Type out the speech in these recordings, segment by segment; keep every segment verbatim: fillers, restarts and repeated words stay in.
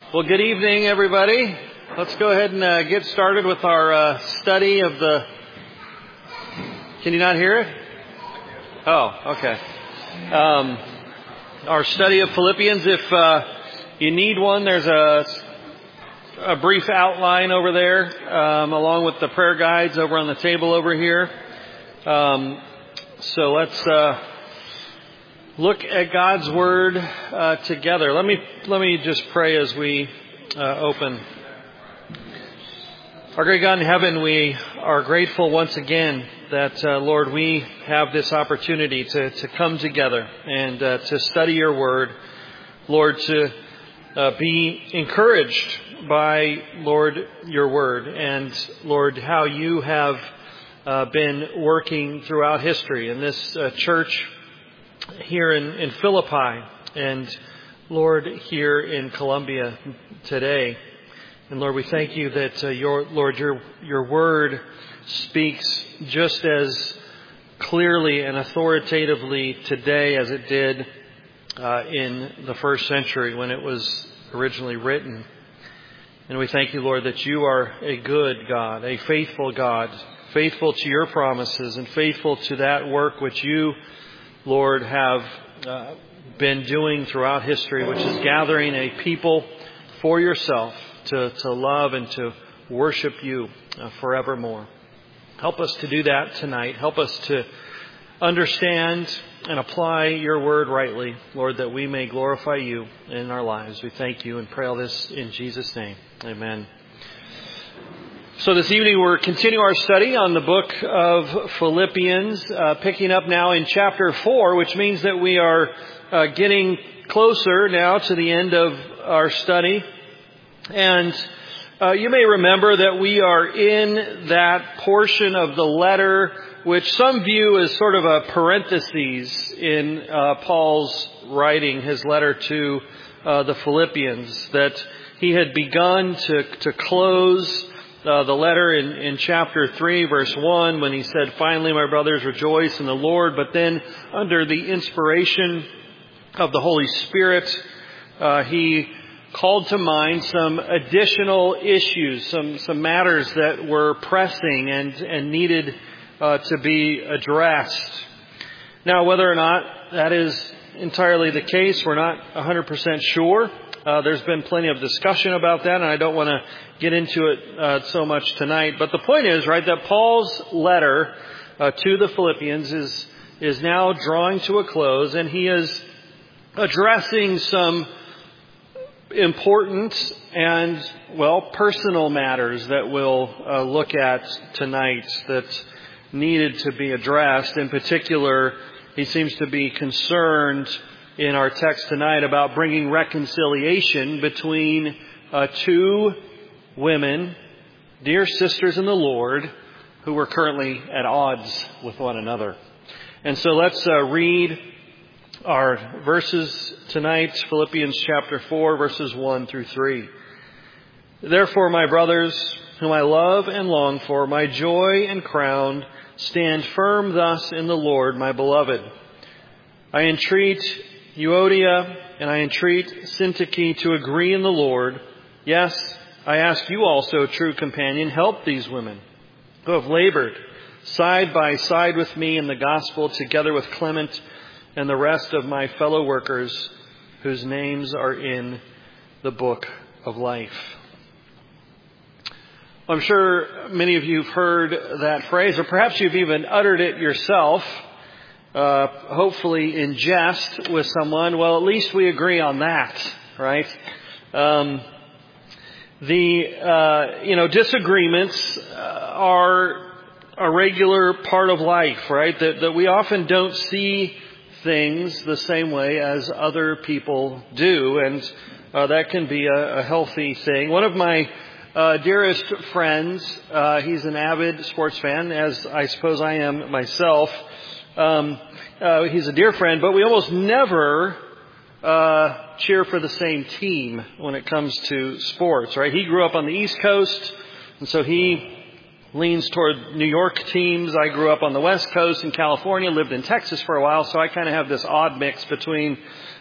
Well, good evening, everybody. Let's go ahead and uh, get started with our uh, study of the... Can you not hear it? Oh, okay. Um, our study of Philippians. If uh, you need one, there's a, a brief outline over there, um, along with the prayer guides over on the table over here. Um, so let's... Uh, Look at God's Word uh, together. Let me let me just pray as we uh, open. Our great God in heaven, we are grateful once again that, uh, Lord, we have this opportunity to, to come together and uh, to study your Word. Lord, to uh, be encouraged by, Lord, your Word. And, Lord, how you have uh, been working throughout history in this uh, church here in, in Philippi, and Lord, here in Columbia today. And Lord, we thank you that uh, your Lord, your your word speaks just as clearly and authoritatively today as it did uh, in the first century when it was originally written. And we thank you, Lord, that you are a good God, a faithful God, faithful to your promises and faithful to that work which you, Lord, have uh, been doing throughout history, which is gathering a people for yourself to, to love and to worship you uh, forevermore. Help us to do that tonight. Help us to understand and apply your word rightly, Lord, that we may glorify you in our lives. We thank you and pray all this in Jesus' name. Amen. So this evening we're continuing our study on the book of Philippians, uh, picking up now in chapter four, which means that we are uh, getting closer now to the end of our study. And uh, you may remember that we are in that portion of the letter which some view as sort of a parenthesis in uh, Paul's writing, his letter to uh, the Philippians, that he had begun to, to close Uh, the letter in, in chapter three, verse one, when he said, "Finally, my brothers, rejoice in the Lord." But then, under the inspiration of the Holy Spirit, uh, he called to mind some additional issues, some some matters that were pressing and, and needed uh, to be addressed. Now, whether or not that is entirely the case, we're not one hundred percent sure. Uh, there's been plenty of discussion about that, and I don't want to get into it uh, so much tonight. But the point is, right, that Paul's letter uh, to the Philippians is is now drawing to a close, and he is addressing some important and, well, personal matters that we'll uh, look at tonight that needed to be addressed. In particular, he seems to be concerned in our text tonight about bringing reconciliation between uh, two women, dear sisters in the Lord, who were currently at odds with one another. And so let's uh, read our verses tonight, Philippians chapter four, verses one through three. "Therefore, my brothers, whom I love and long for, my joy and crown, stand firm thus in the Lord, my beloved. I entreat Euodia and I entreat Syntyche to agree in the Lord. Yes, I ask you also, true companion, help these women who have labored side by side with me in the gospel, together with Clement and the rest of my fellow workers whose names are in the book of life." I'm sure many of you have heard that phrase, or perhaps you've even uttered it yourself. Uh, hopefully in jest with someone. Well, at least we agree on that, right? Um, the, uh, you know, disagreements uh, are a regular part of life, right? That, that we often don't see things the same way as other people do. And uh, that can be a, a healthy thing. One of my uh, dearest friends, uh, he's an avid sports fan, as I suppose I am myself. Um, uh, he's a dear friend, but we almost never uh, cheer for the same team when it comes to sports, right? He grew up on the East Coast, and so he leans toward New York teams. I grew up on the West Coast in California, lived in Texas for a while, so I kind of have this odd mix between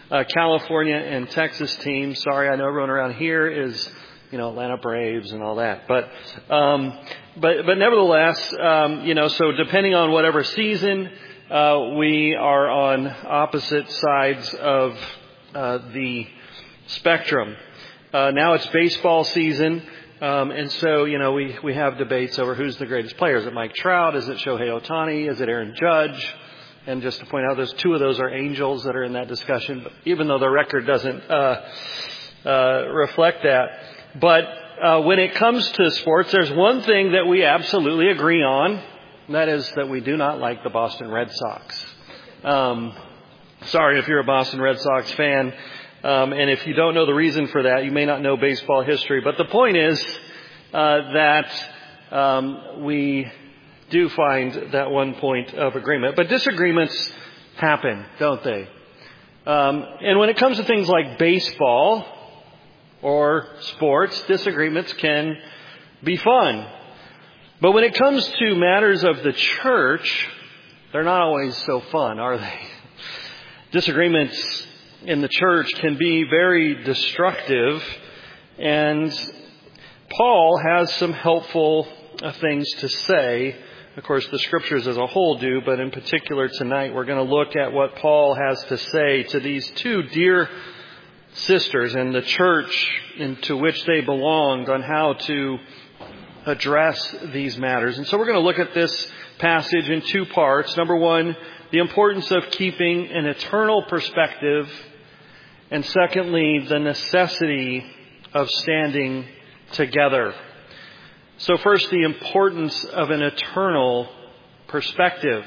uh, California and Texas teams. Sorry, I know everyone around here is, you know, Atlanta Braves and all that. But, um, but, but nevertheless, um, you know, so depending on whatever season, uh, we are on opposite sides of, uh, the spectrum. Uh, now it's baseball season. Um, and so, you know, we, we have debates over who's the greatest player. Is it Mike Trout? Is it Shohei Ohtani? Is it Aaron Judge? And just to point out, there's two of those are Angels that are in that discussion, but even though the record doesn't, uh, uh, reflect that. But, uh, when it comes to sports, there's one thing that we absolutely agree on. And that is that we do not like the Boston Red Sox. Um, sorry if you're a Boston Red Sox fan. Um, and if you don't know the reason for that, you may not know baseball history. But the point is uh, that um, we do find that one point of agreement. But disagreements happen, don't they? Um, and when it comes to things like baseball or sports, disagreements can be fun. But when it comes to matters of the church, they're not always so fun, are they? Disagreements in the church can be very destructive, and Paul has some helpful uh, things to say. Of course, the scriptures as a whole do, but in particular tonight we're going to look at what Paul has to say to these two dear sisters and the church into which they belonged on how to address these matters. And so we're going to look at this passage in two parts. Number one, the importance of keeping an eternal perspective. And secondly, the necessity of standing together. So first, the importance of an eternal perspective.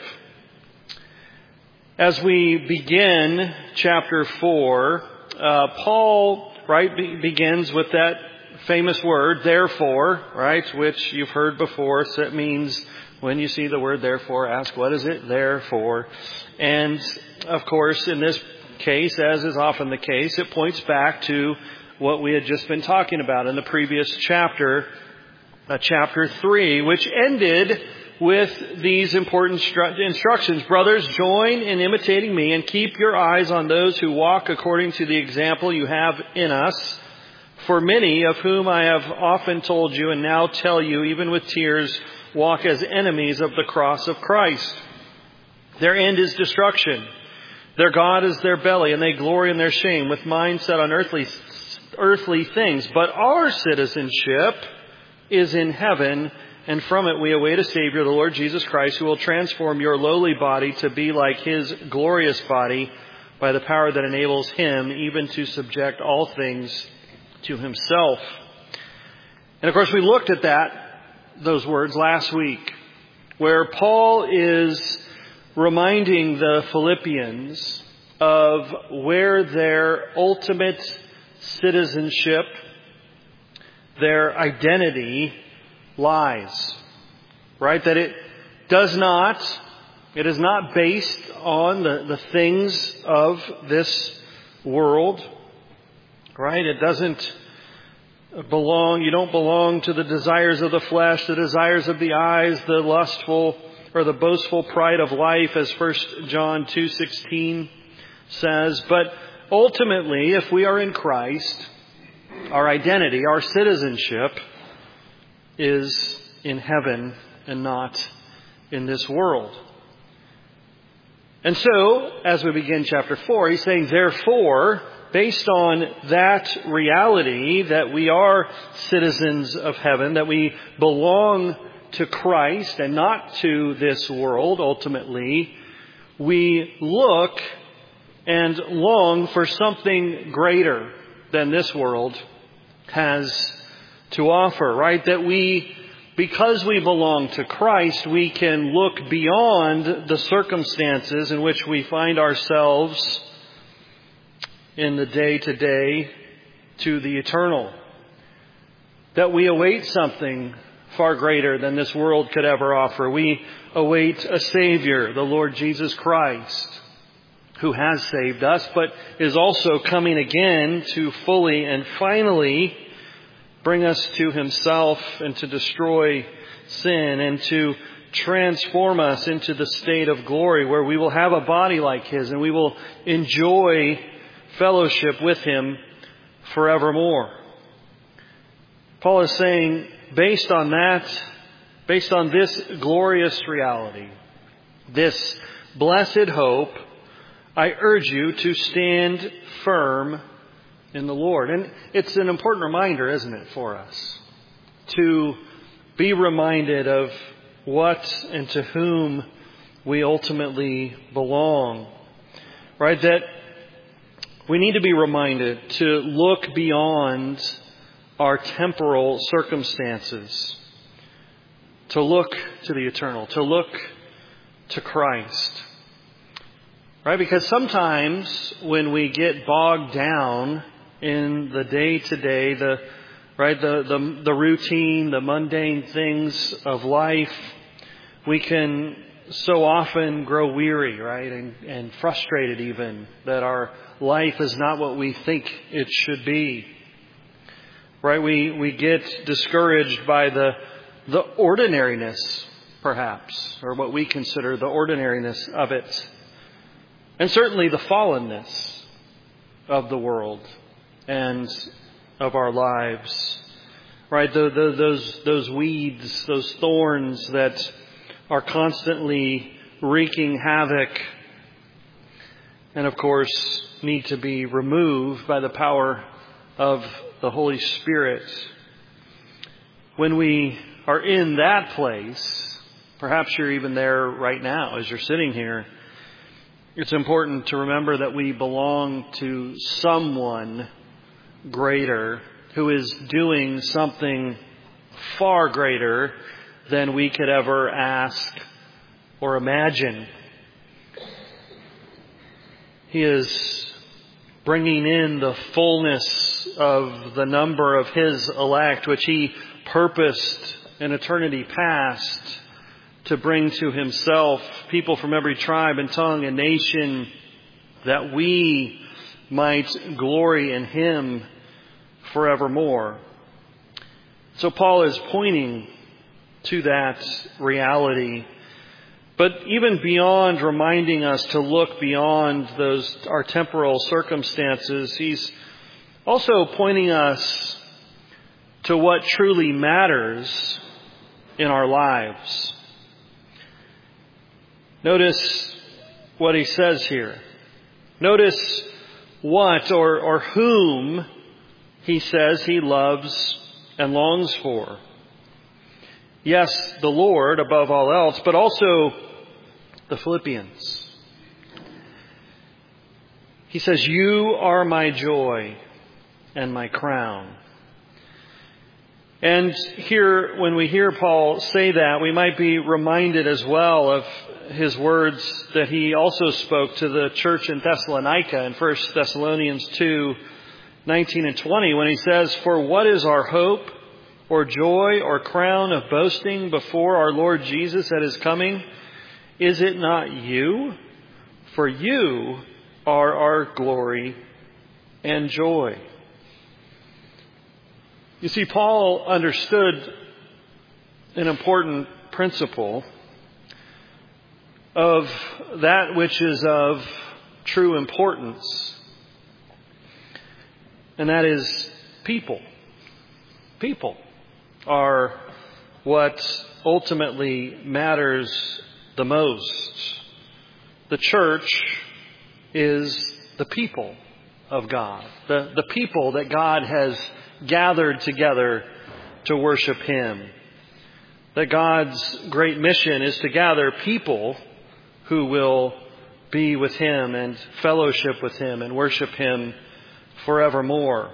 As we begin chapter four, uh, Paul, right, be- begins with that famous word, therefore, right, which you've heard before. So it means when you see the word therefore, ask, what is it? Therefore. And of course, in this case, as is often the case, it points back to what we had just been talking about in the previous chapter, uh, chapter three, which ended with these important stru- instructions. Brothers, join in imitating me and keep your eyes on those who walk according to the example you have in us. For many of whom I have often told you and now tell you, even with tears, walk as enemies of the cross of Christ. Their end is destruction. Their God is their belly, and they glory in their shame, with minds set on earthly, earthly things. But our citizenship is in heaven, and from it we await a Savior, the Lord Jesus Christ, who will transform your lowly body to be like His glorious body by the power that enables Him even to subject all things to Himself. And of course, we looked at that, those words last week, where Paul is reminding the Philippians of where their ultimate citizenship, their identity lies. Right? That it does not, it is not based on the, the things of this world. Right? It doesn't belong, you don't belong to the desires of the flesh, the desires of the eyes, the lustful or the boastful pride of life, as First John two sixteen says. But ultimately, if we are in Christ, our identity, our citizenship is in heaven and not in this world. And so, as we begin chapter four, he's saying, therefore, based on that reality that we are citizens of heaven, that we belong to Christ and not to this world, ultimately, we look and long for something greater than this world has to offer, right? That we, because we belong to Christ, we can look beyond the circumstances in which we find ourselves in the day-to-day to the eternal. That we await something far greater than this world could ever offer. We await a Savior, the Lord Jesus Christ, who has saved us, but is also coming again to fully and finally bring us to Himself and to destroy sin and to transform us into the state of glory where we will have a body like His and we will enjoy fellowship with Him forevermore. Paul is saying, based on that, based on this glorious reality, this blessed hope, I urge you to stand firm in the Lord. And it's an important reminder, isn't it, for us, to be reminded of what and to whom we ultimately belong. Right? That we need to be reminded to look beyond our temporal circumstances, to look to the eternal, to look to Christ. Right? Because sometimes when we get bogged down in the day-to-day, the right, the, the the routine, the mundane things of life, we can so often grow weary, right, and, and frustrated even that our life is not what we think it should be. Right? We we get discouraged by the the ordinariness, perhaps, or what we consider the ordinariness of it. And certainly the fallenness of the world and of our lives. Right? The, the, those, those weeds, those thorns that are constantly wreaking havoc and, of course, need to be removed by the power of the Holy Spirit. When we are in that place, perhaps you're even there right now as you're sitting here, it's important to remember that we belong to someone greater who is doing something far greater than we could ever ask or imagine. He is bringing in the fullness of the number of His elect, which He purposed in eternity past to bring to Himself people from every tribe and tongue and nation, that we might glory in Him forevermore. So Paul is pointing to that reality. But even beyond reminding us to look beyond those our temporal circumstances, he's also pointing us to what truly matters in our lives. Notice what he says here. Notice what or, or whom he says he loves and longs for. Yes, the Lord above all else, but also the Philippians. He says, "You are my joy and my crown." And here, when we hear Paul say that, we might be reminded as well of his words that he also spoke to the church in Thessalonica in First Thessalonians two, nineteen and twenty, when he says, "For what is our hope, or joy, or crown of boasting before our Lord Jesus at His coming? Is it not you? For you are our glory and joy." You see, Paul understood an important principle of that which is of true importance, and that is people. People are what ultimately matters the most. The church is the people of God, the, the people that God has gathered together to worship Him. That God's great mission is to gather people who will be with Him and fellowship with Him and worship Him forevermore.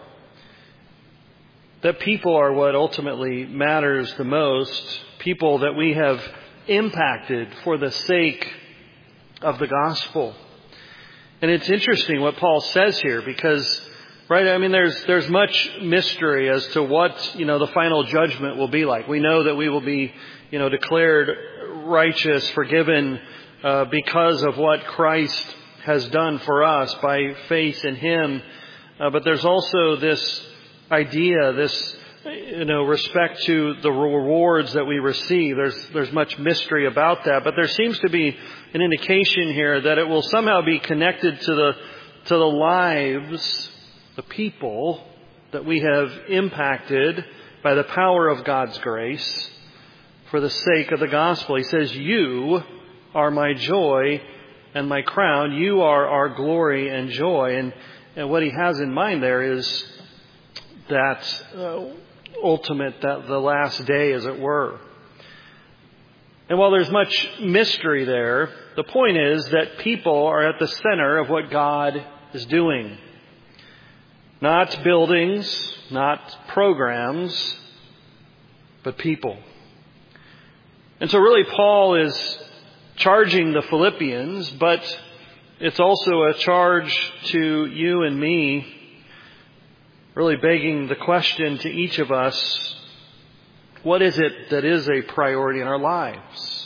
That people are what ultimately matters the most. People that we have impacted for the sake of the gospel. And it's interesting what Paul says here, because, right, I mean, there's there's much mystery as to what, you know, the final judgment will be like. We know that we will be, you know, declared righteous, forgiven, uh, because of what Christ has done for us by faith in Him. Uh, but there's also this idea, this, you know, respect to the rewards that we receive. There's there's much mystery about that, but there seems to be an indication here that it will somehow be connected to the to the lives, the people that we have impacted by the power of God's grace for the sake of the gospel. He says, you are my joy and my crown. You are our glory and joy. And, and what he has in mind there is that uh, ultimate, that the last day, as it were. And while there's much mystery there, the point is that people are at the center of what God is doing. Not buildings, not programs, but people. And so really Paul is charging the Philippians, but it's also a charge to you and me, really begging the question to each of us, what is it that is a priority in our lives?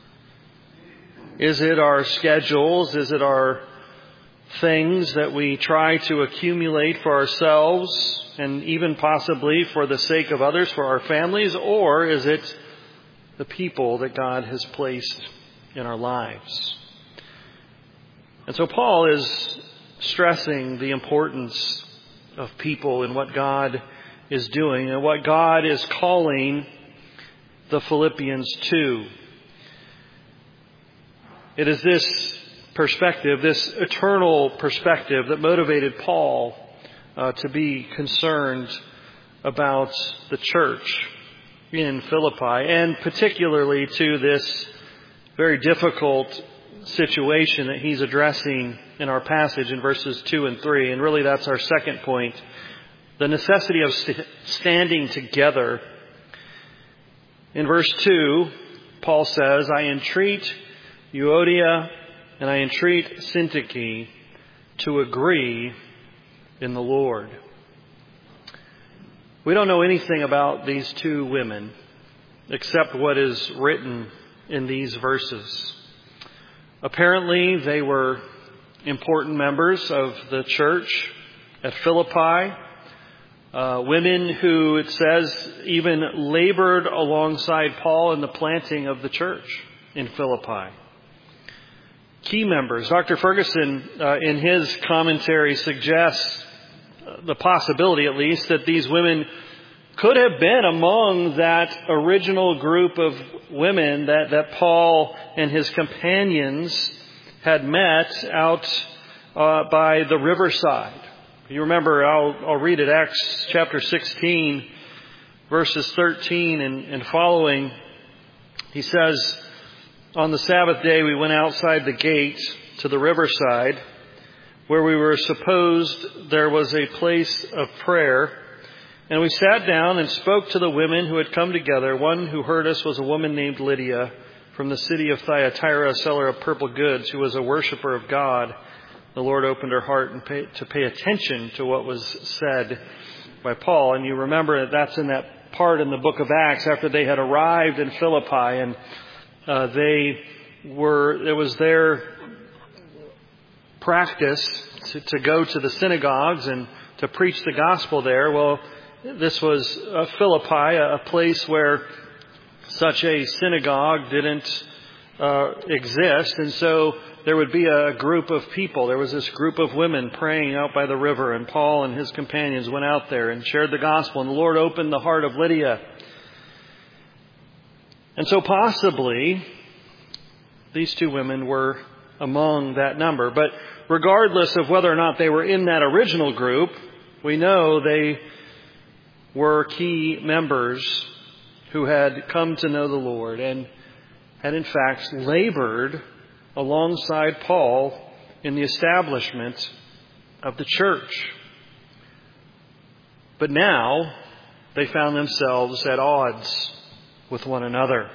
Is it our schedules? Is it our things that we try to accumulate for ourselves and even possibly for the sake of others, for our families? Or is it the people that God has placed in our lives? And so Paul is stressing the importance of people and what God is doing and what God is calling the Philippians to. It is this perspective, this eternal perspective, that motivated Paul uh, to be concerned about the church in Philippi, and particularly to this very difficult situation that he's addressing in our passage in verses two and three. And really that's our second point, the necessity of st- standing together. In verse two, Paul says, I entreat Euodia and I entreat Syntyche to agree in the Lord. We don't know anything about these two women except what is written in these verses. Apparently, they were important members of the church at Philippi. Uh, women who, it says, even labored alongside Paul in the planting of the church in Philippi. Key members. Doctor Ferguson, uh, in his commentary, suggests the possibility, at least, that these women could have been among that original group of women that, that Paul and his companions had met out uh, by the riverside. You remember, I'll, I'll read it, Acts chapter sixteen, verses thirteen and, and following. He says, on the Sabbath day we went outside the gate to the riverside, where we were supposed there was a place of prayer. And we sat down and spoke to the women who had come together. One who heard us was a woman named Lydia from the city of Thyatira, a seller of purple goods, who was a worshiper of God. The Lord opened her heart and pay, to pay attention to what was said by Paul. And you remember that that's in that part in the book of Acts after they had arrived in Philippi, and uh, they were, it was their practice to, to go to the synagogues and to preach the gospel there. Well, this was uh, Philippi, a place where such a synagogue didn't uh, exist. And so there would be a group of people. There was this group of women praying out by the river. And Paul and his companions went out there and shared the gospel. And the Lord opened the heart of Lydia. And so possibly these two women were among that number. But regardless of whether or not they were in that original group, we know they were key members who had come to know the Lord and had in fact labored alongside Paul in the establishment of the church. But now they found themselves at odds with one another.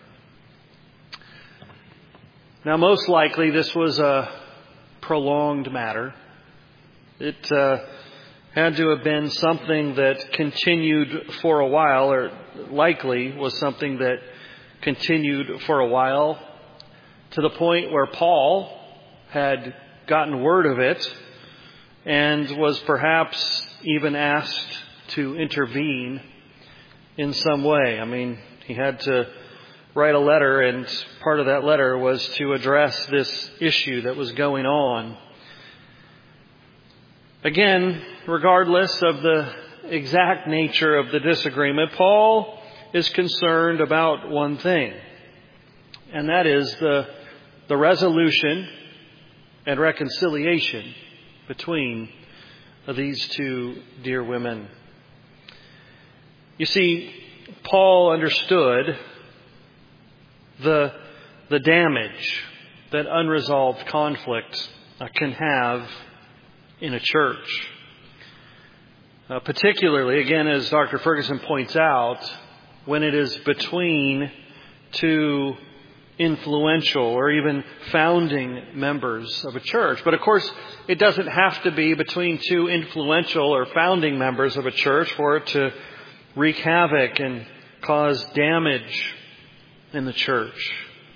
Now, most likely this was a prolonged matter. It uh, had to have been something that continued for a while, or likely was something that continued for a while, to the point where Paul had gotten word of it and was perhaps even asked to intervene in some way. I mean, he had to write a letter, and part of that letter was to address this issue that was going on. Again, regardless of the exact nature of the disagreement, Paul is concerned about one thing, and that is the, the resolution and reconciliation between these two dear women. You see, Paul understood the, the damage that unresolved conflict uh, can have in a church. Uh, particularly, again, as Doctor Ferguson points out, when it is between two influential or even founding members of a church. But of course, it doesn't have to be between two influential or founding members of a church for it to wreak havoc and cause damage in the church.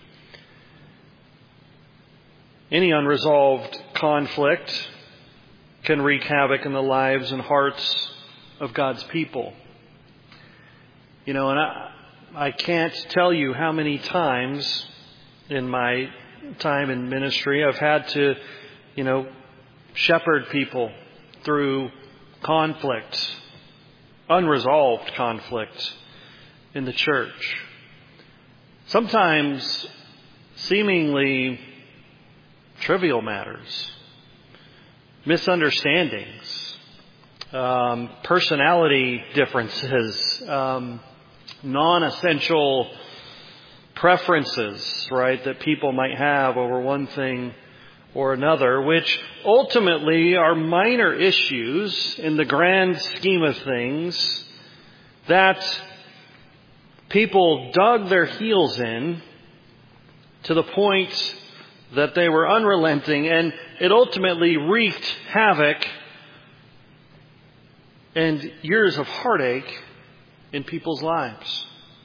Any unresolved conflict can wreak havoc in the lives and hearts of God's people. You know, and I, I can't tell you how many times in my time in ministry I've had to, you know, shepherd people through conflict, unresolved conflict in the church. Sometimes seemingly trivial matters, misunderstandings, um, personality differences, um, non-essential preferences, right, that people might have over one thing or another, which ultimately are minor issues in the grand scheme of things that people dug their heels in to the point that they were unrelenting, and it ultimately wreaked havoc and years of heartache in people's lives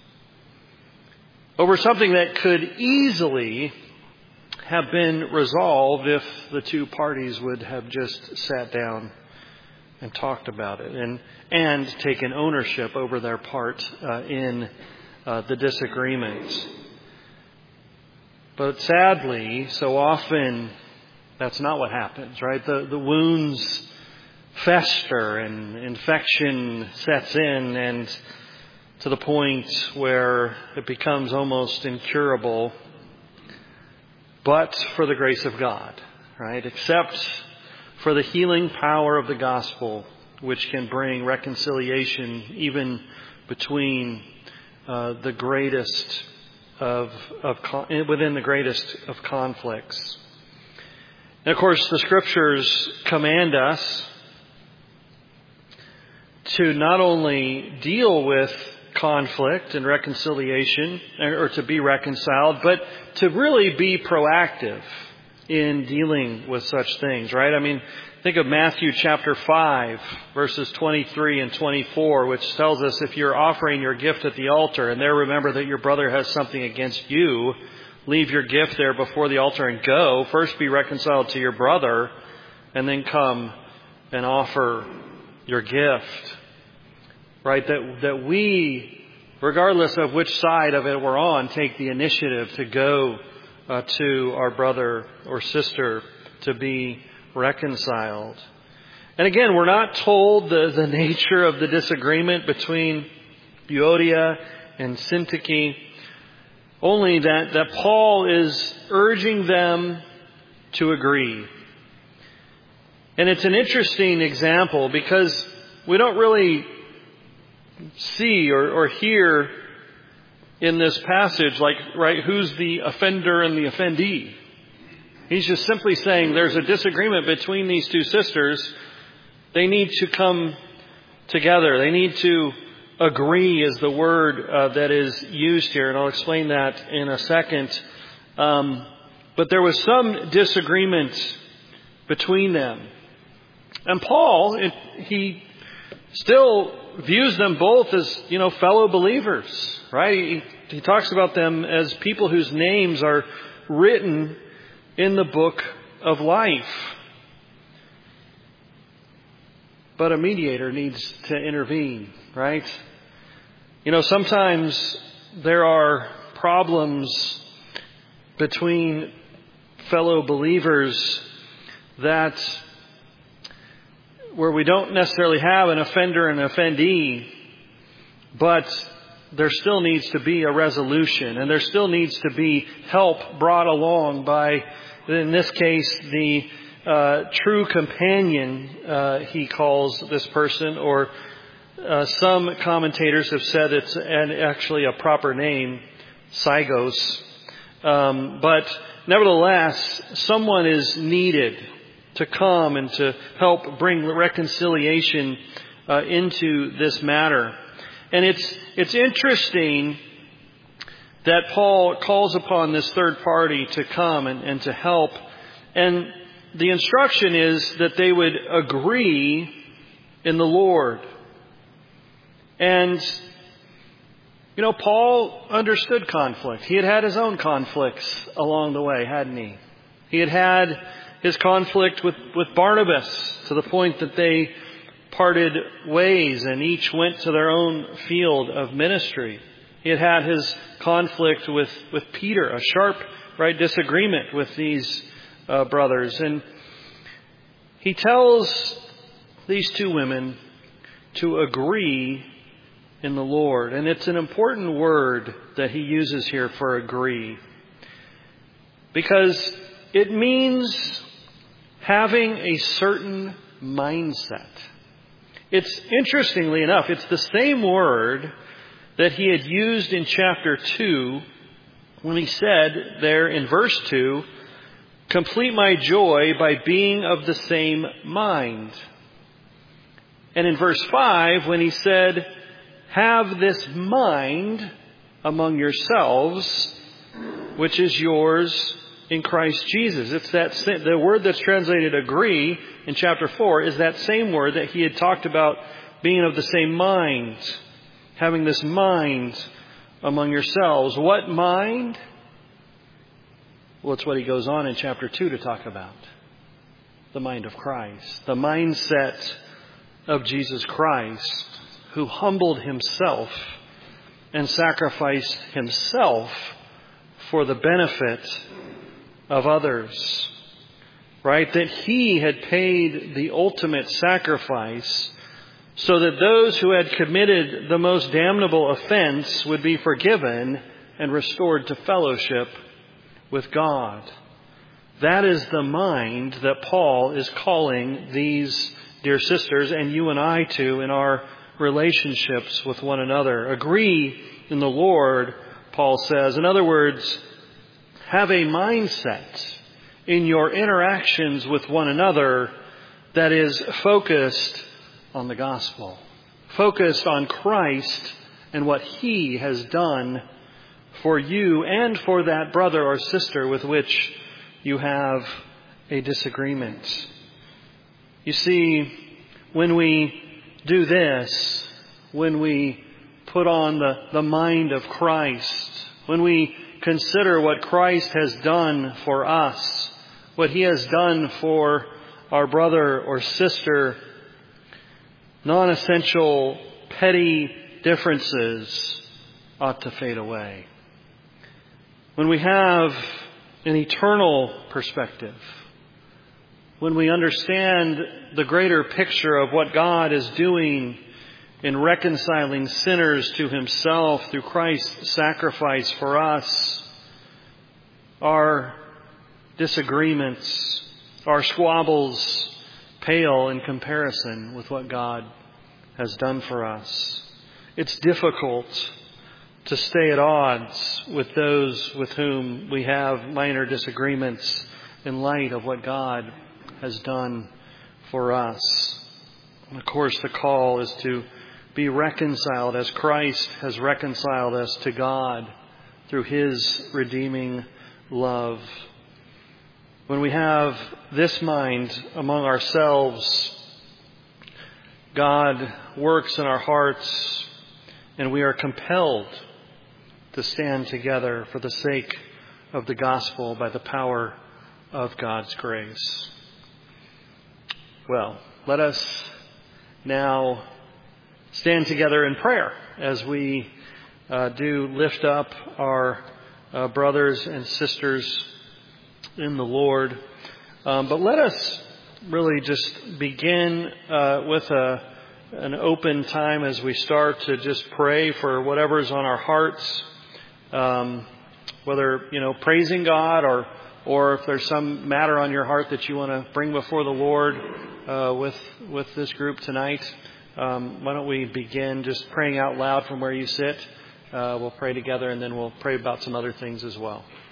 over something that could easily have been resolved if the two parties would have just sat down and talked about it and and taken ownership over their part uh, in uh, the disagreement. But sadly, so often that's not what happens, right? The the wounds fester and infection sets in, and to the point where it becomes almost incurable. But for the grace of God, right? Except for the healing power of the gospel, which can bring reconciliation even between uh, the greatest of, of within the greatest of conflicts. And of course, the Scriptures command us to not only deal with conflict and reconciliation, or to be reconciled, but to really be proactive in dealing with such things, right? I mean, think of Matthew chapter five, verses twenty-three and twenty-four, which tells us if you're offering your gift at the altar and there remember that your brother has something against you, leave your gift there before the altar and go. First be reconciled to your brother and then come and offer your gift. Right? That, that we, regardless of which side of it we're on, take the initiative to go uh, to our brother or sister to be reconciled. And again, we're not told the, the nature of the disagreement between Euodia and Syntyche, only that, that Paul is urging them to agree. And it's an interesting example because we don't really see or, or hear in this passage, like, right, who's the offender and the offendee. He's just simply saying there's a disagreement between these two sisters. They need to come together. They need to agree is the word uh, that is used here. And I'll explain that in a second. Um, but there was some disagreement between them. And Paul, it, he still views them both as, you know, fellow believers, right? He, he talks about them as people whose names are written in the book of life. But a mediator needs to intervene, right? You know, sometimes there are problems between fellow believers that where we don't necessarily have an offender and an offendee, but there still needs to be a resolution, and there still needs to be help brought along by, in this case, the uh, true companion, uh, he calls this person, or uh, some commentators have said it's an, actually a proper name, Cygos. Um, but nevertheless, someone is needed to come and to help bring reconciliation uh, into this matter. And it's it's interesting that Paul calls upon this third party to come and, and to help. And the instruction is that they would agree in the Lord. And, you know, Paul understood conflict. He had had his own conflicts along the way, hadn't he? He had had his conflict with, with Barnabas to the point that they parted ways and each went to their own field of ministry. He had had his conflict with, with Peter, a sharp, right, disagreement with these uh, brothers. And he tells these two women to agree in the Lord. And it's an important word that he uses here for agree, because it means having a certain mindset. It's, interestingly enough, it's the same word that he had used in chapter two when he said there in verse two, complete my joy by being of the same mind. And in verse five when he said, have this mind among yourselves, which is yours in Christ Jesus. It's that the word that's translated agree in chapter four is that same word that he had talked about being of the same mind, having this mind among yourselves. What mind? Well, it's what he goes on in chapter two to talk about. The mind of Christ. The mindset of Jesus Christ, who humbled himself and sacrificed himself for the benefit of others. Right? That he had paid the ultimate sacrifice so that those who had committed the most damnable offense would be forgiven and restored to fellowship with God. That is the mind that Paul is calling these dear sisters and you and I to in our relationships with one another. Agree in the Lord, Paul says. In other words, have a mindset in your interactions with one another that is focused on the gospel, focused on Christ and what he has done for you and for that brother or sister with which you have a disagreement. You see, when we do this, when we put on the, the mind of Christ, when we consider what Christ has done for us, what he has done for our brother or sister, non-essential, petty differences ought to fade away. When we have an eternal perspective, when we understand the greater picture of what God is doing in reconciling sinners to himself through Christ's sacrifice for us, our disagreements, our squabbles pale in comparison with what God has done for us. It's difficult to stay at odds with those with whom we have minor disagreements in light of what God has done for us. And of course, the call is to be reconciled as Christ has reconciled us to God through his redeeming love. When we have this mind among ourselves, God works in our hearts and we are compelled to stand together for the sake of the gospel by the power of God's grace. Well, let us now stand together in prayer as we uh, do lift up our uh, brothers and sisters in the Lord. Um, but let us really just begin uh, with a, an open time as we start to just pray for whatever's on our hearts, um, whether, you know, praising God or or if there's some matter on your heart that you want to bring before the Lord uh, with with this group tonight. Um, why don't we begin just praying out loud from where you sit? Uh, we'll pray together, and then we'll pray about some other things as well.